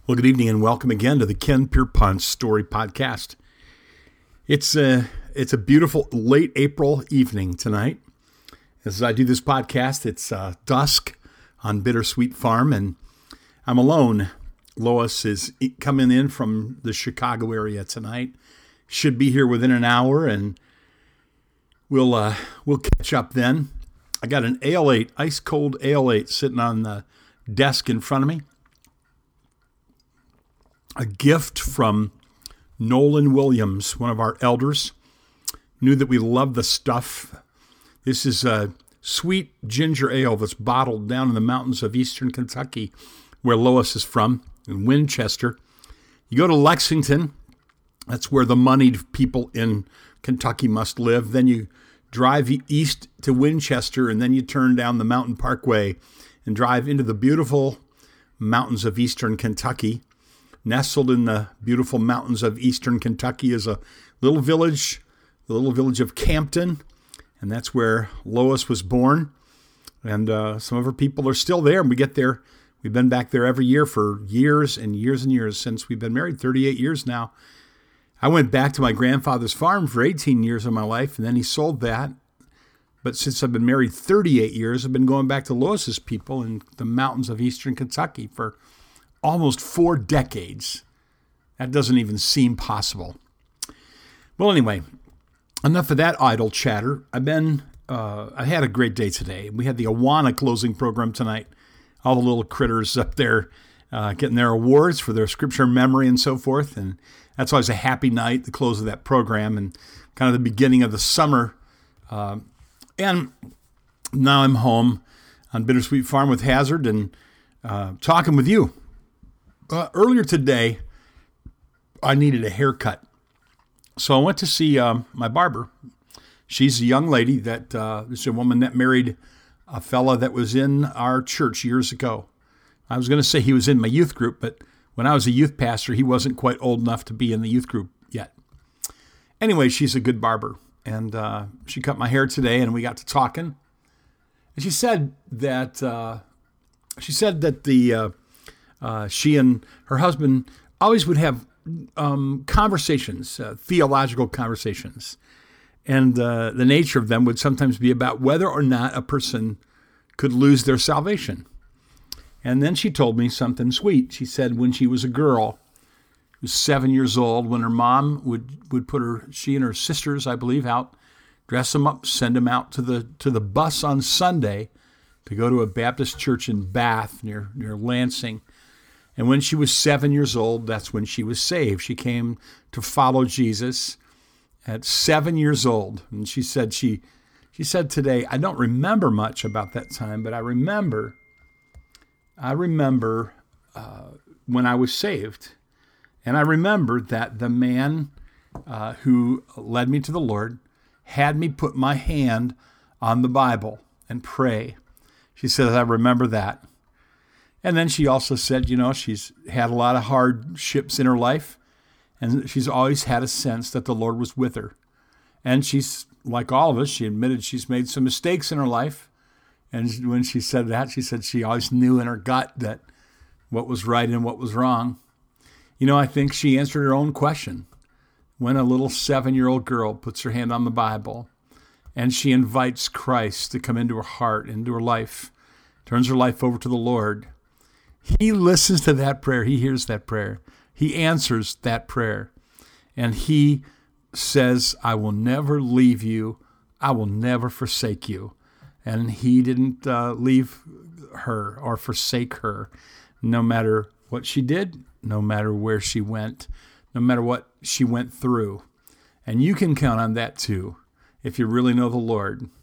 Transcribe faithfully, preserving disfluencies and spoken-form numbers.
Well, good evening and welcome again to the Ken Pierpont Story Podcast. It's a, it's a beautiful late April evening tonight. As I do this podcast, it's uh, dusk on Bittersweet Farm, and I'm alone. Lois is coming in from the Chicago area tonight. Should be here within an hour, and we'll uh, we'll catch up then. I got an Ale eight, ice cold Ale eight, sitting on the desk in front of me. A gift from Nolan Williams, one of our elders. Knew that we love the stuff. This is a sweet ginger ale that's bottled down in the mountains of eastern Kentucky, where Lois is from, in Winchester. You go to Lexington, that's where the moneyed people in Kentucky must live. Then you drive east to Winchester, and then you turn down the Mountain Parkway and drive into the beautiful mountains of eastern Kentucky. Nestled in the beautiful mountains of eastern Kentucky is a little village, the little village of Campton, and that's where Lois was born. And uh, some of her people are still there, and we get there. We've been back there every year for years and years and years since we've been married, thirty-eight years now. I went back to my grandfather's farm for eighteen years of my life, and then he sold that. But since I've been married thirty-eight years, I've been going back to Lois's people in the mountains of eastern Kentucky for almost four decades. That doesn't even seem possible. Well, anyway, enough of that idle chatter. I've been, uh, I had a great day today. We had the Awana closing program tonight. All the little critters up there uh, getting their awards for their scripture memory and so forth. And that's always a happy night, the close of that program and kind of the beginning of the summer. Uh, and now I'm home on Bittersweet Farm with Hazard and uh, talking with you. Uh, earlier today, I needed a haircut. So I went to see um, my barber. She's a young lady that uh, is a woman that married a fella that was in our church years ago. I was going to say he was in my youth group, but when I was a youth pastor, he wasn't quite old enough to be in the youth group yet. Anyway, she's a good barber. And uh, she cut my hair today, and we got to talking. And she said that uh, she said that the uh, Uh, she and her husband always would have um, conversations, uh, theological conversations. And uh, the nature of them would sometimes be about whether or not a person could lose their salvation. And then she told me something sweet. She said when she was a girl, she was seven years old, when her mom would, would put her, she and her sisters, I believe, out, dress them up, send them out to the to the bus on Sunday to go to a Baptist church in Bath near near Lansing. And when she was seven years old, that's when she was saved. She came to follow Jesus at seven years old. And she said she she said today, I don't remember much about that time, but I remember, I remember uh, when I was saved. And I remember that the man uh, who led me to the Lord had me put my hand on the Bible and pray. She says, I remember that. And then she also said, you know, she's had a lot of hardships in her life, and she's always had a sense that the Lord was with her. And she's, like all of us, she admitted she's made some mistakes in her life. And when she said that, she said she always knew in her gut that what was right and what was wrong. You know, I think she answered her own question. When a little seven-year-old girl puts her hand on the Bible and she invites Christ to come into her heart, into her life, turns her life over to the Lord, He listens to that prayer. He hears that prayer. He answers that prayer. And he says, I will never leave you. I will never forsake you. And he didn't uh, leave her or forsake her, no matter what she did, no matter where she went, no matter what she went through. And you can count on that too, if you really know the Lord.